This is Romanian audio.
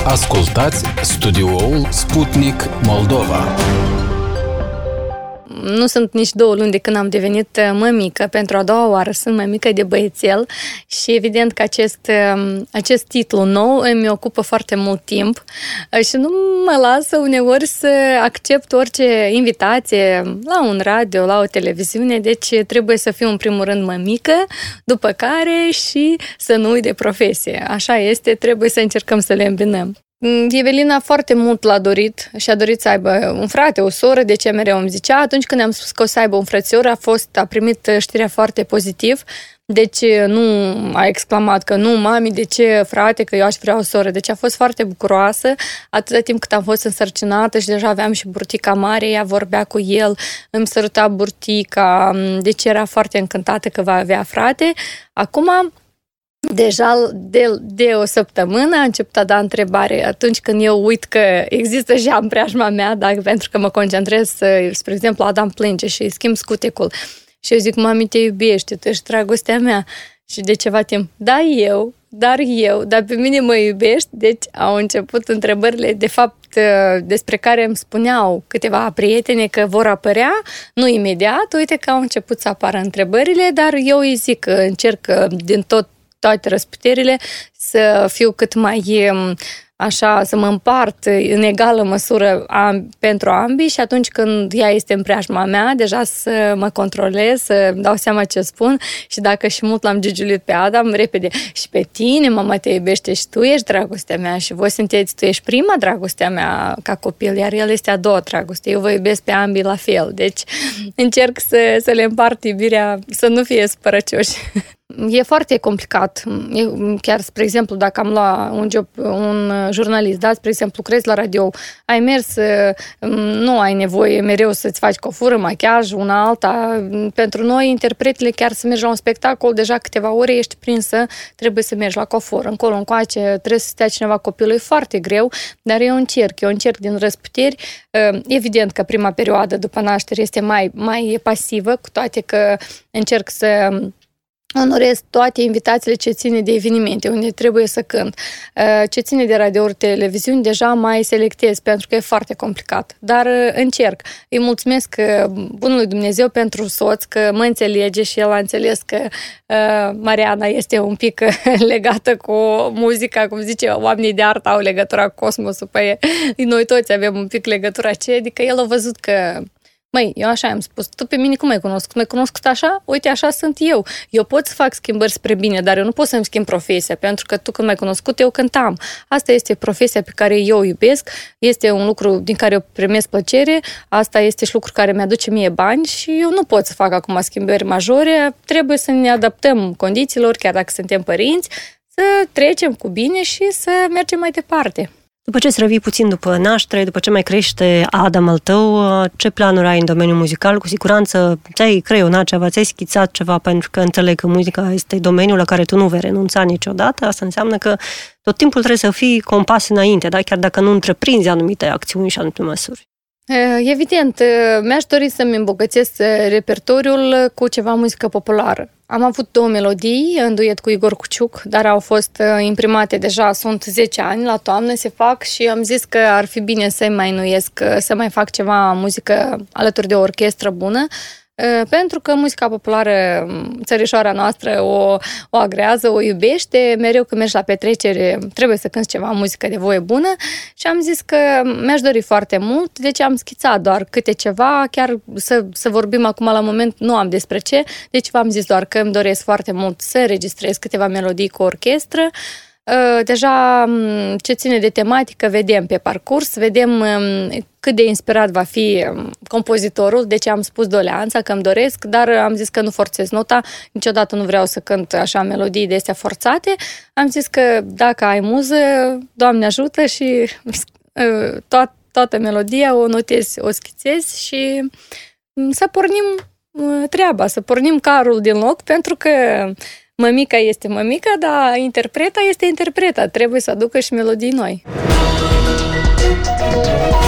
Ascultați studioul Sputnik Moldova. Nu sunt nici 2 luni de când am devenit mămică. Pentru a doua oară sunt mămică de băiețel și evident că acest titlu nou îmi ocupă foarte mult timp și nu mă lasă uneori să accept orice invitație la un radio, la o televiziune, deci trebuie să fiu în primul rând mămică, după care și să nu uit de profesie. Așa este, trebuie să încercăm să le îmbinăm. Evelina foarte mult l-a dorit și a dorit să aibă un frate, o soră, de ce mereu îmi zicea. Atunci când am spus că o să aibă un frățior, a primit știrea foarte pozitiv. Deci nu a exclamat că nu, mami, de ce frate, că eu aș vrea o soră. Deci a fost foarte bucuroasă atâta timp cât am fost însărcinată și deja aveam și burtica mare, ea vorbea cu el, îmi săruta burtica, deci era foarte încântată că va avea frate. Acum, deja de o săptămână a început a da întrebare atunci când eu uit că există și în preajma mea, pentru că mă concentrez, spre exemplu, Adam plânge și îi schimb scutecul. Și eu zic, mami, te iubește, tu ești dragostea mea. Și de ceva timp, dar pe mine mă iubești? Deci au început întrebările, de fapt, despre care îmi spuneau câteva prietene că vor apărea, nu imediat, uite că au început să apară întrebările, dar eu îi zic că încerc din toate răsputerile să fiu cât mai așa, să mă împart în egală măsură pentru ambii și atunci când ea este în preajma mea, deja să mă controlez, să dau seama ce spun și dacă și mult l-am gigiulit pe Adam, repede, și pe tine, mama te iubește și tu ești dragostea mea și voi sunteți, tu ești prima dragostea mea ca copil, iar el este a doua dragoste. Eu vă iubesc pe ambii la fel, deci încerc să le împart iubirea, să nu fie spărăcioși. E foarte complicat. Chiar, spre exemplu, dacă am luat un job, un jurnalist, da? Spre exemplu, lucrezi la radio, ai mers, nu ai nevoie mereu să-ți faci cofură, machiaj, una alta. Pentru noi, interpretele, chiar să mergi la un spectacol, deja câteva ore ești prinsă, trebuie să mergi la cofură, încolo, încoace, trebuie să stea cineva copilul, e foarte greu, dar eu încerc din răsputeri. Evident că prima perioadă după naștere este mai pasivă, cu toate că încerc să onorez toate invitațiile ce ține de evenimente, unde trebuie să cânt. Ce ține de radiouri, televiziuni, deja mai selectez, pentru că e foarte complicat. Dar încerc. Îi mulțumesc bunului Dumnezeu pentru soț, că mă înțelege și el a înțeles că Mariana este un pic legată cu muzica, cum zice, oamenii de artă au legătura cu cosmosul, păi noi toți avem un pic legătura aceea, adică el a văzut că măi, eu așa am spus, tu pe mine cum ai cunoscut? M-ai cunoscut așa? Uite, așa sunt eu. Eu pot să fac schimbări spre bine, dar eu nu pot să-mi schimb profesia, pentru că tu când m-ai cunoscut, eu cântam. Asta este profesia pe care eu o iubesc, este un lucru din care eu primesc plăcere, asta este și lucru care mi-aduce mie bani și eu nu pot să fac acum schimbări majore, trebuie să ne adaptăm condițiilor, chiar dacă suntem părinți, să trecem cu bine și să mergem mai departe. După ce îți revii puțin după naștere, după ce mai crește Adam al tău, ce planuri ai în domeniul muzical? Cu siguranță ți-ai creionat ceva, ți-ai schițat ceva, pentru că înțeleg că muzica este domeniul la care tu nu vei renunța niciodată. Asta înseamnă că tot timpul trebuie să fii compas înainte, da? Chiar dacă nu întreprinzi anumite acțiuni și anumite măsuri. Evident, mi-aș dori să-mi îmbogățesc repertoriul cu ceva muzică populară. Am avut 2 melodii în duet cu Igor Cuciuc, dar au fost imprimate deja, sunt 10 ani, la toamnă se fac și am zis că ar fi bine să mai înnoiesc, să mai fac ceva muzică alături de o orchestră bună, pentru că muzica populară, țărișoara noastră o agrează, o iubește, mereu când mergi la petrecere trebuie să cânti ceva muzică de voie bună și am zis că mi-aș dori foarte mult, deci am schițat doar câte ceva, chiar să vorbim acum la moment, nu am despre ce, deci v-am zis doar că îmi doresc foarte mult să înregistrez câteva melodii cu orchestră. Deja ce ține de tematică vedem pe parcurs, vedem cât de inspirat va fi compozitorul, deci am spus doleanța că îmi doresc, dar am zis că nu forțez nota, niciodată nu vreau să cânt așa melodii de astea forțate, am zis că dacă ai muză, Doamne ajută și toată melodia o notezi, o schițezi și să pornim treaba, să pornim carul din loc, pentru că mămica este mămica, dar interpreta este interpreta. Trebuie să aducă și melodii noi.